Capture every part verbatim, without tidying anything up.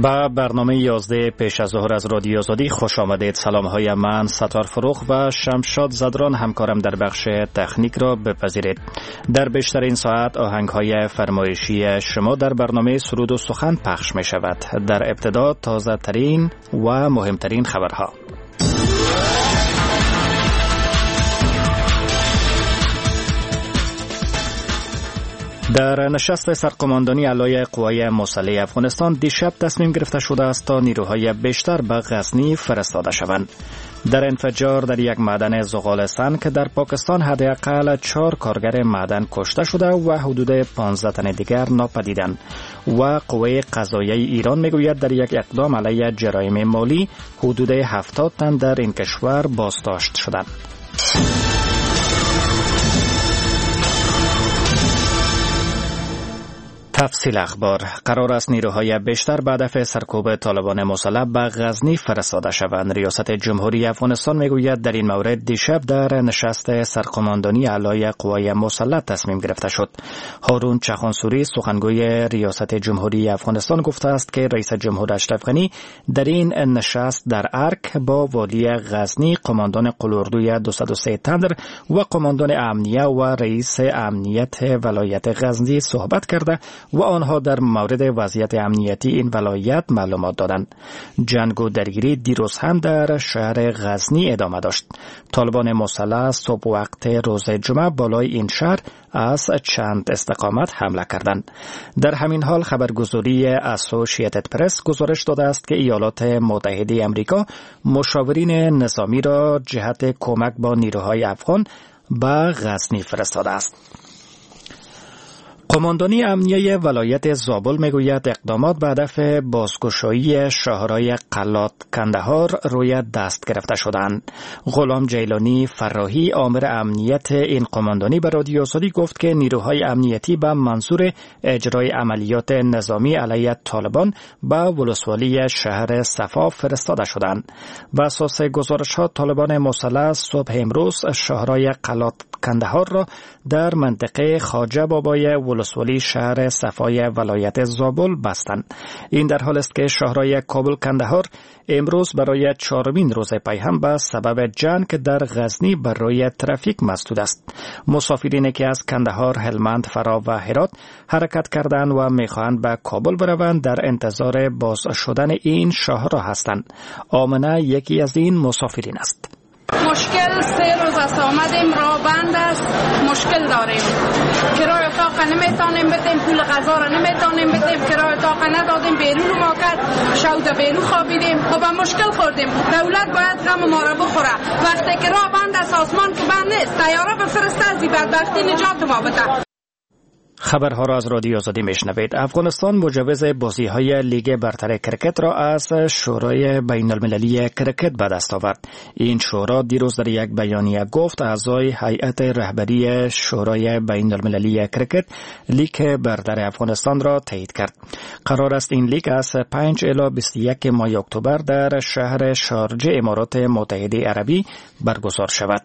با برنامه یازده پیش از ظهر از رادیو آزادی خوش آمدید. سلام های من ستار فروخ و شمشاد زدران همکارم در بخش تکنیک را بپذیرید. در بیشتر این ساعت آهنگ های فرمایشی شما در برنامه سرود و سخن پخش می شود. در ابتدا تازه ترین و مهمترین خبرها. در نشست سرقماندانی علای قوای مسلح افغانستان دیشب تصمیم گرفته شده است تا نیروهای بیشتر به غزنی فرستاده شوند. در انفجار در یک معدن زغالستان که در پاکستان حداقل چهار کارگر معدن کشته شده و حدود پانزده تن دیگر ناپدیدند و قوه قضاییه ایران میگوید در یک اقدام علیه جرایم مالی حدود هفتاد تن در این کشور بازداشت شدند. تفصیل اخبار. قرار است نیروهای بیشتر به هدف سرکوب طالبان مسلح به غزنی فرستاده شوند. ریاست جمهوری افغانستان میگوید در این مورد دیشب در نشست سرقماندانی علای قوای مسلح تصمیم گرفته شد. هارون چخانسوری سخنگوی ریاست جمهوری افغانستان گفته است که رئیس جمهور اشرف غنی در این نشست در ارک با والی غزنی، قماندان قلوردوی دویست و سه تندر و قماندان امنیه و رئیس امنیت ولایت غزنی صحبت کرده و آنها در مورد وضعیت امنیتی این ولایت معلومات دادند. جنگ و درگیری دیروز هم در شهر غزنی ادامه داشت. طالبان مسلح صبح وقت روز جمعه بالای این شهر از چند استقامت حمله کردند. در همین حال خبرگزاری اسوسییتد پرس گزارش داده است که ایالات متحده آمریکا مشاورین نظامی را جهت کمک با نیروهای افغان به غزنی فرستاده است. قماندانی امنیه ولایت زابل میگوید اقدامات به هدف بازگشایی شاهرای قلات کندهار روی دست گرفته شدند. غلام جیلانی فراهی آمر امنیت این قماندانی به رادیو آزادی گفت که نیروهای امنیتی به منظور اجرای عملیات نظامی علیه طالبان به ولسوالی شهر صفا فرستاده شدند. بر اساس گزارش‌ها طالبان مسلح صبح امروز شاهرای قلات کندهار را در منطقه خواجه بابای ولسوالی شهر صفای ولایت زابل بستند. این در حال است که شاهرای کابل کندهار امروز برای چهارمین روز پیهم به سبب جنگ در غزنی برای ترافیک مسدود است. مسافرینی که از کندهار، هلمند، فرا و هرات حرکت کردند و میخواهند به کابل بروند در انتظار باز شدن این شاهرا هستند. آمنه یکی از این مسافرین است. مشکل سه روز است آمدیم، راه بند است، مشکل داریم. کرای اتاق نمیتونیم بدیم، پول غذا را نمیتونیم بدیم، کرای اتاق ندادیم، بیرون ما کرد، شود بیرون خوابیدیم. خب مشکل خوردیم. دولت باید غم ما را بخوره. وقتی که راه بند است، آسمان که بند نیست، طیاره بفرسته از این بدبختی نجات ما بده. خبرها را از رادیو آزادی میشنوید. افغانستان مجوز بازی‌های لیگ برتر کرکت را از شورای بین المللی کرکت به دست آورد. این شورا دیروز در یک بیانیه گفت اعضای هیئت رهبری شورای بین المللی کرکت لیگ برتر افغانستان را تایید کرد. قرار است این لیگ از پنج الی بیست و یک ماه اکتبر در شهر شارجه امارات متحده عربی برگزار شود.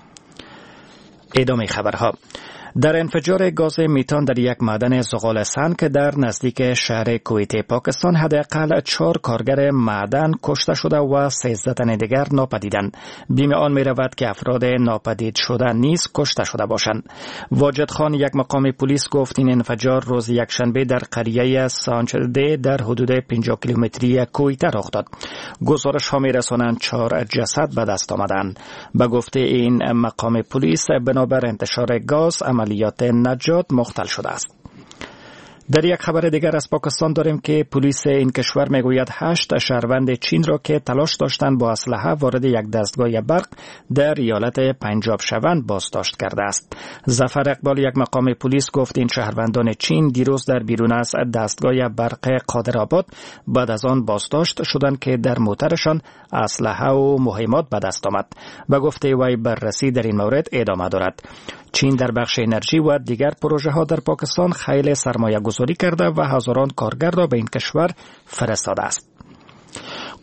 ادامه خبرها. در انفجار گاز میتان در یک معدن زغالستان که در نزدیک شهر کویت پاکستان حداقل چهار کارگر معدن کشته شده و سیزده تن دیگر ناپدیدند. بیم آن می رود که افراد ناپدید شده نیز کشته شده باشند. واجد خان یک مقام پلیس گفت این انفجار روز یکشنبه در قریه سانچده در حدود پنجاه کیلومتری کویت رخ داد. گزارش ها می رسانند چهار جسد به دست آمدند. به گفته این مقام پلیس بنابر انتشار گاز عملیات نجات مختل شده است. در یک خبر دیگر از پاکستان داریم که پلیس این کشور میگوید هشت شهروند چین را که تلاش داشتند با اسلحه وارد یک دستگاه برق در ایالت پنجاب شوند بازداشت کرده است. ظفر اقبال یک مقام پلیس گفت این شهروندان چین دیروز در بیرون از دستگاه برق قادرآباد بعد از آن بازداشت شدند که در موترشان اسلحه و مهمات به دست آمد. و گفته وی بررسی در این مورد ادامه دارد. چین در بخش انرژی و دیگر پروژه ها در پاکستان خیلی سرمایه گذاری کرده و هزاران کارگر را به این کشور فرستاده است.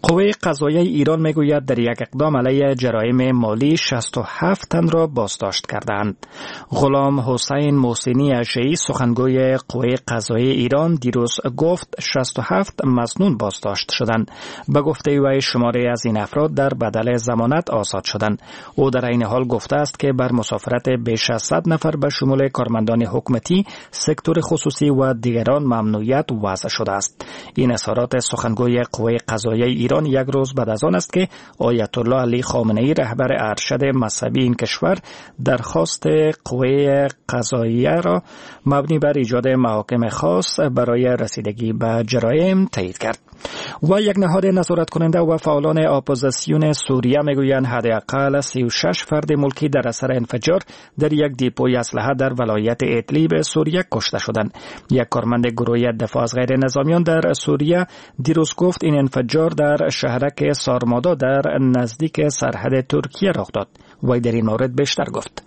قوه قضاییه ایران میگوید در یک اقدام علیه جرایم مالی شصت و هفت تن را بازداشت کردند. غلام حسین محسنی اشعی سخنگوی قوه قضاییه ایران دیروز گفت شصت و هفت مسنون بازداشت شدند. به گفته وی شماره از این افراد در بدل ضمانت آزاد شدند. او در این حال گفته است که بر مسافرت بیش از صد نفر به شمول کارمندان حکومتی، سکتور خصوصی و دیگران ممنوعیت وضع شده است. این اظهارات سخنگوی قوه قضاییه ایران یک روز بعد از آن است که آیت الله علی خامنه ای رهبر ارشد مذهبی این کشور درخواست قوه قضاییه را مبنی بر ایجاد محاکم خاص برای رسیدگی به جرایم تایید کرد. و یک نهاد نظارت کننده و فعالان اپوزیسیون سوریه میگویند حداقل سی و شش فرد ملکی در اثر انفجار در یک دیپوی اسلحه در ولایت ادلیب سوریه کشته شدند. یک کارمند گروه دفاع از غیر نظامیان در سوریه دیروز گفت این انفجار در شهرک سارمادا در نزدیک سرحد ترکیه رخ داد. وی در این مورد بیشتر گفت.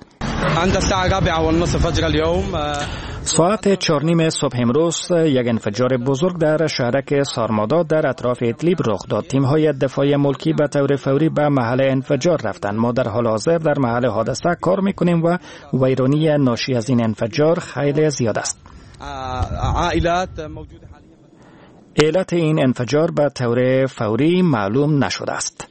ساعت چهار نیم صبح امروز یک انفجار بزرگ در شهرک سارمادا در اطراف ادلیب رخ داد. تیم‌های دفاعی ملکی به طور فوری به محل انفجار رفتند. ما در حال حاضر در محل حادثه کار می‌کنیم و ویرانی ناشی از این انفجار خیلی زیاد است. علت این انفجار به طور فوری معلوم نشده است.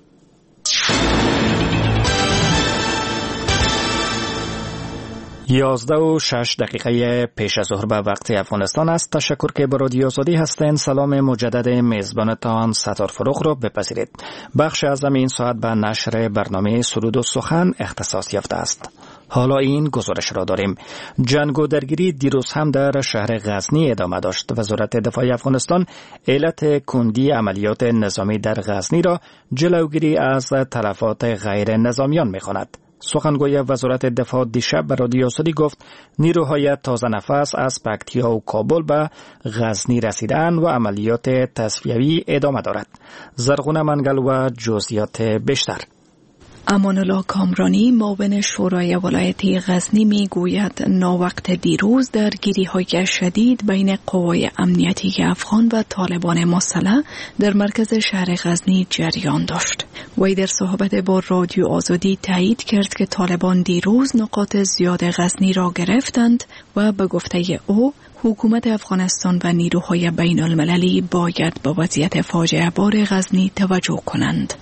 یازده و شش دقیقه پیش از ظهر به وقت افغانستان است. تشکر که با رادیو آزادی هستین. سلام مجدد میزبانتان ستار فروغ را بپذیرید. بخش از این ساعت به نشر برنامه سرود و سخن اختصاص یافته است. حالا این گزارش را داریم. جنگ و درگیری دیروز هم در شهر غزنی ادامه داشت. وزارت دفاع افغانستان علت کندی عملیات نظامی در غزنی را جلوگیری از تلفات غیر نظامیان می‌خواند. سخنگوی وزارت دفاع دیشب به رادیو آزادی گفت نیروهای تازه نفس از پکتیا و کابل به غزنی رسیدند و عملیات تصفیوی ادامه دارد. زرغونه منگل و جزئیات بیشتر. امان الله کامرانی معاون شورای ولایتی غزنی می گوید ناوقت دیروز درگیری‌های شدید بین قوای امنیتی افغان و طالبان مسلح در مرکز شهر غزنی جریان داشت. وی در صحبت با رادیو آزادی تایید کرد که طالبان دیروز نقاط زیاد غزنی را گرفتند و به گفته او حکومت افغانستان و نیروهای بین المللی باید به وضعیت فاجعه بار غزنی توجه کنند.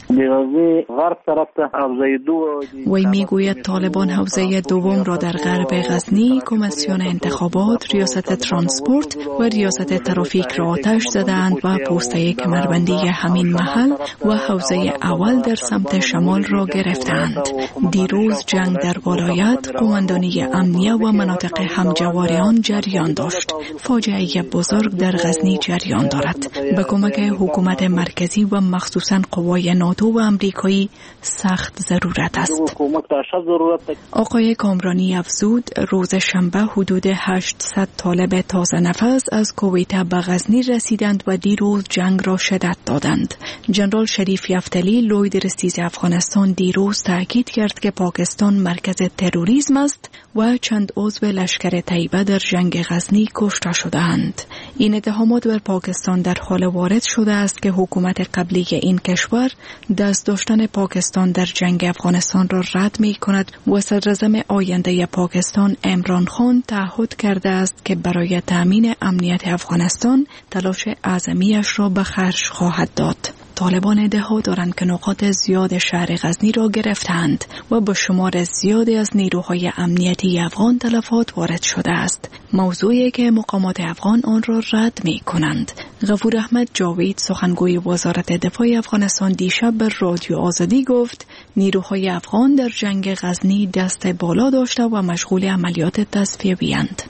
وی میگوید طالبان حوزه دوم را در غرب غزنی، کمیسیون انتخابات، ریاست ترانسپورت و ریاست ترافیک را آتش زدند و پوسته کمربندی همین محل و حوزه اول در سمت شمال را گرفتند. دیروز جنگ در ولایت، قماندانی امنیه و مناطق همجوار آن جریان داشت. فاجعه بزرگ در غزنی جریان دارد. به کمک حکومت مرکزی و مخصوصاً قوای ناتو و امریکایی سخت ضرورت است. آقای کامرانی افزود روز شنبه حدود هشتصد طالب تازه نفس از کویت به غزنی رسیدند و دیروز جنگ را شدت دادند. جنرال شریف یفتلی لوی رئیس افغانستان دیروز تاکید کرد که پاکستان مرکز تروریسم است و چند عضو لشکر طیبه در جنگ غزنی کشته شدند. این اتهامات بر پاکستان در حال وارد شده است که حکومت قبلی این کشور دست داشتن پاکستان در جنگ افغانستان را رد می کند و صدراعظم آینده پاکستان عمران خان تعهد کرده است که برای تامین امنیت افغانستان تلاش اعظمیش را به خرج خواهد داد. طالبان ادعا دارند که نقاط زیاد شهر غزنی را گرفتند و با شمار زیادی از نیروهای امنیتی افغان تلفات وارد شده است. موضوعی که مقامات افغان آن را رد می کنند. غفور احمد جاوید سخنگوی وزارت دفاع افغانستان دیشب به رادیو آزادی گفت نیروهای افغان در جنگ غزنی دست بالا داشته و مشغول عملیات تصفیه‌ای اند.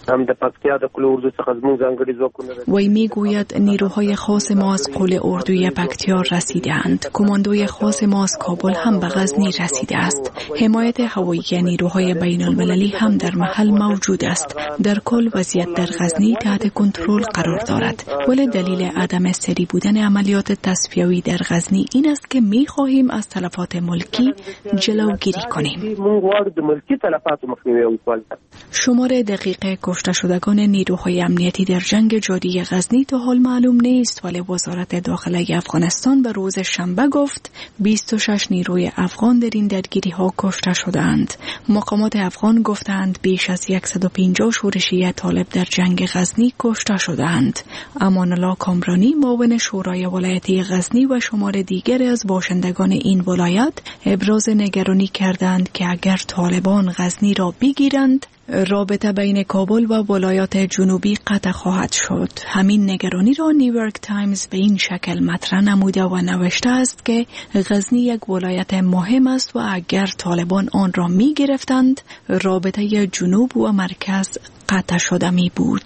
وی می گوید نیروهای خاص ما از قول اردوی پکتیا رسیدند. کماندوی خاص ما از کابل هم به غزنی رسیده است. حمایت هوایی نیروهای بین المللی هم در محل موجود است. در کل وضعیت در غزنی تحت کنترل قرار دارد. ولی دلیل دلیل عدم سری بودن عملیات تصفیوی در غزنی این است که می خواهیم از تلفات ملکی جلوگیری کنیم. شمار دقیق کشته شدگان نیروهای امنیتی در جنگ جاری غزنی تا حال معلوم نیست، ولی وزارت داخله افغانستان به روز شنبه گفت بیست و شش نیروی افغان در این درگیری ها کشته شدند. مقامات افغان گفتند بیش از صد و پنجاه شورشی طالب در جنگ غزنی کشته شدند. امان الله کامرانی معاون شورای ولایتی غزنی و شمار دیگر از باشندگان این ولایت ابراز نگرانی کردند که اگر طالبان غزنی را بگیرند رابطه بین کابل و ولایات جنوبی قطع خواهد شد. همین نگرانی را نیویورک تایمز به این شکل مطرح نموده و نوشته است که غزنی یک ولایت مهم است و اگر طالبان آن را می گرفتند رابطه جنوب و مرکز قطع شده می بود.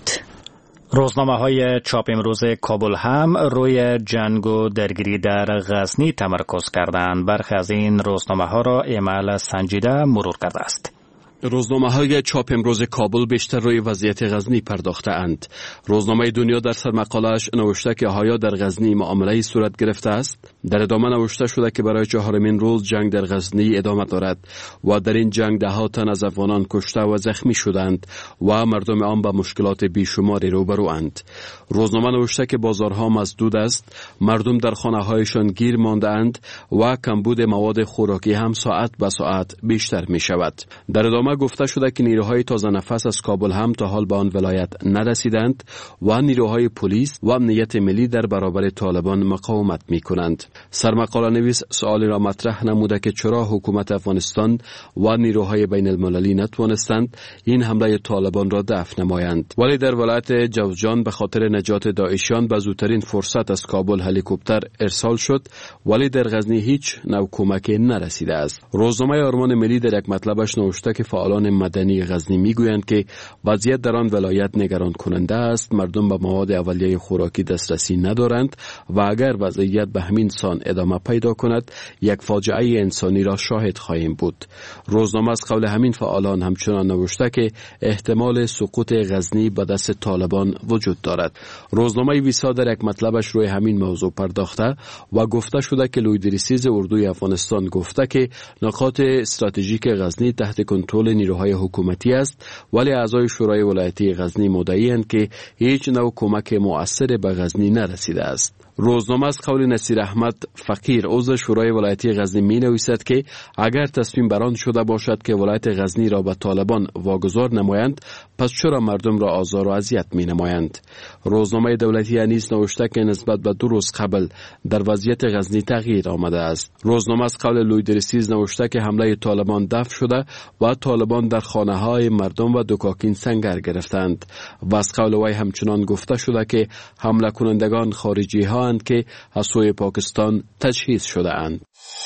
روزنامه های چاپ امروز کابل هم روی جنگ و درگیری در غزنی تمرکز کردند. برخی از این روزنامه ها را ایمیل سنجیده مرور کرده است. روزنامه های چاپ امروز کابل بیشتر روی وضعیت غزنی پرداخته اند. روزنامه دنیا در سرمقاله‌اش نوشته که آیا در غزنی معامله‌ای صورت گرفته است. در ادامه نوشته شده که برای چهارمین روز جنگ در غزنی ادامه دارد و در این جنگ ده ها تن از افغانان کشته و زخمی شدند و مردم آن با مشکلات بیشماری روبروند. روزنامه نوشته که بازارها مسدود است، مردم در خانه‌هایشان گیر مانده اند و کمبود مواد خوراکی هم ساعت به ساعت بیشتر می شود. در ادامه گفته شده که نیروهای تازه نفس از کابل هم تا حال به آن ولایت نرسیدند و نیروهای پلیس و امنیت ملی در برابر طالبان مقاومت می کنند. سرمقاله نویس سوالی را مطرح نموده که چرا حکومت افغانستان و نیروهای بین المللی نتوانستند این حمله طالبان را دفع نمایند، ولی در ولایت جوزجان به خاطر نجات داعشیان به زودترین فرصت از کابل هلیکوپتر ارسال شد، ولی در غزنی هیچ نوع کمکی نرسیده است. روزنامه آرمان ملی در یک مطلبش نوشته که فعالان مدنی غزنی میگویند که وضعیت در آن ولایت نگران کننده است. مردم به مواد اولیه خوراکی دسترسی ندارند و اگر وضعیت به همین سان ادامه پیدا کند یک فاجعه انسانی را شاهد خواهیم بود. روزنامه از قول همین فعالان همچنان نوشته که احتمال سقوط غزنی به دست طالبان وجود دارد. روزنامه ویسا در یک مطلبش روی همین موضوع پرداخته و گفته شده که لویدریسیز اردوی افغانستان گفته که نقاط استراتژیک غزنی تحت کنترل نیروهای حکومتی است، ولی اعضای شورای ولایتی غزنی مدعی‌اند که هیچ نوع کمک مؤثر به غزنی نرسیده است. روزنامه از قول نصیر احمد فقیر عضو شورای ولایتی غزنی می نویسد که اگر تصمیم بران شده باشد که ولایت غزنی را به طالبان واگذار نمایند، پس چرا مردم را آزار و اذیت می نمایند؟ روزنامه دولتی نیز نوشته که نسبت به دو روز قبل در وضعیت غزنی تغییر آمده است. روزنامه از قول لویدریسیز نوشته که حمله طالبان دفع شده و طالبان در خانه های مردم و دکاکین سنگر گرفتند و از قول وی همچنان گفته شده که حمله کنندگان خارجی ها اند که از سوی پاکستان تجهیز شده اند.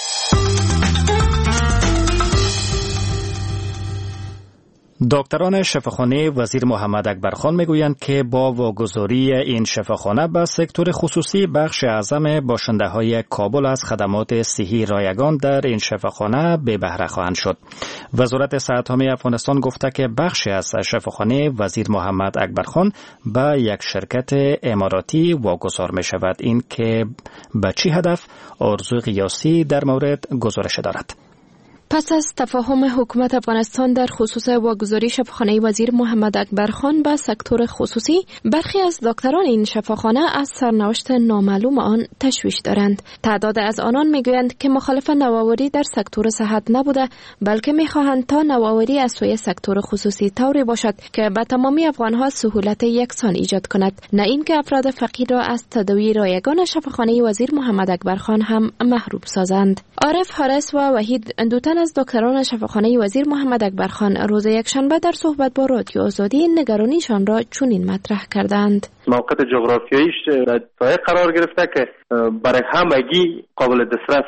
دکتران شفاخانه وزیر محمد اکبرخان میگویند که با واگذاری این شفاخانه به سکتور خصوصی بخش اعظم باشنده های کابل از خدمات صحی رایگان در این شفاخانه بی بهره خواهند شد. وزارت صحت عامه افغانستان گفته که بخشی از شفاخانه وزیر محمد اکبرخان به یک شرکت اماراتی واگذار می شود. این که به چه هدف آرزو قیاسی در مورد گزارش دارد. پس از تفاهم حکومت افغانستان در خصوص واگذاری شفاخانه وزیر محمد اکبرخان به سکتور خصوصی، برخی از دکتران این شفاخانه از سرنوشت نامعلوم آن تشویش دارند. تعداد از آنان میگویند که مخالف نوآوری در سکتور صحت نبوده، بلکه میخواهند تا نوآوری از سوی سکتور خصوصی طوری باشد که به تمامی افغانها سهولت یکسان ایجاد کند، نه اینکه افراد فقیر را از تداوی رایگان شفاخانه وزیر محمد اکبرخان هم محروم سازند. عارف حارس و وحید دوتن از دکتران شفاخانه وزیر محمد اکبرخان روز یکشنبه در صحبت با رادیو آزادی نگرانیشان را چنین مطرح کردند. موقعیت جغرافیاییش در جای قرار گرفته که برای همگی قابل دسترس است.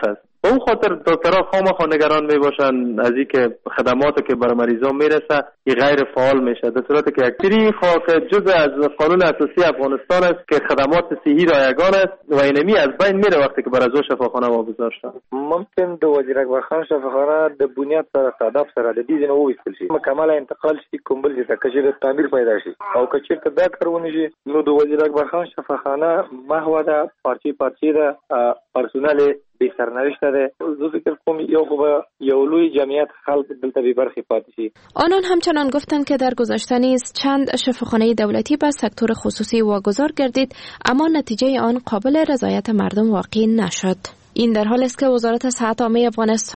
به اون خاطر دکترها خامخا نگران میباشن از اینکه خدماتی که برای مریضان میرسه این غیر فعال میشه، در صورتی که اکثری خاک جزء از قانون اساسی افغانستان است که خدمات صحی رایگان است و اینمی از بین میره وقتی که بر از شفاخانه واگذار شد. ممکن د وزیر اکبر خان شفاخانه د بنیاد سره صادف سره د دې نه وویستل شي، مکمل انتقال شي کوم بل ځای ته چې تعمیر پیدا شي او که چیرته دا کارونه شي نو د وزیر اکبر خان شفاخانه محو ده، پارچې پارچې ده، پرسونل به سرنوشت ده. زه فکر کوم یو خو یو لوی جمعیت خلک دلته به برخې پاتې شي. آنان همچنان گفتند که در گذشته نیز چند شفاخانه دولتی به سکتور خصوصی واگذار گردید، اما نتیجه آن قابل رضایت مردم واقع نشد. این در حالی است که وزارت صحت عامه افغانستان